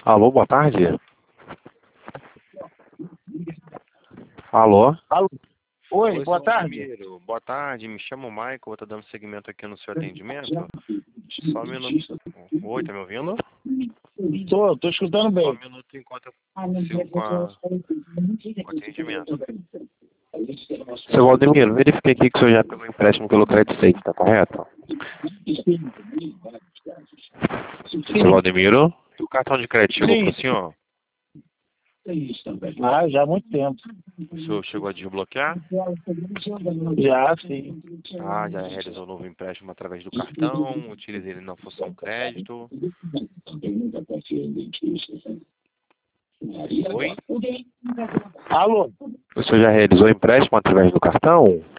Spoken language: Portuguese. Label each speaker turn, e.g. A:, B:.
A: Alô, boa tarde. Alô?
B: Alô? Oi,
A: Oi,
B: boa
A: seu
B: tarde.
A: Vladimiro. Boa tarde, me chamo Michael, vou estar dando seguimento aqui no seu atendimento. Só um minuto. Oi, tá me ouvindo?
B: Tô escutando
A: Só um
B: bem.
A: minuto enquanto eu sigo com o atendimento. Seu Vladimiro, verifiquei aqui que o senhor já pegou empréstimo pelo Credit Safe, tá correto? Seu Vladimiro, e o cartão de crédito chegou
B: Sim.
A: pro senhor?
B: Já há muito tempo.
A: O senhor chegou a desbloquear?
B: Já, sim.
A: Ah, já realizou um novo empréstimo através do cartão, utilizei ele na função crédito. Oi?
B: Alô?
A: O senhor já realizou empréstimo através do cartão?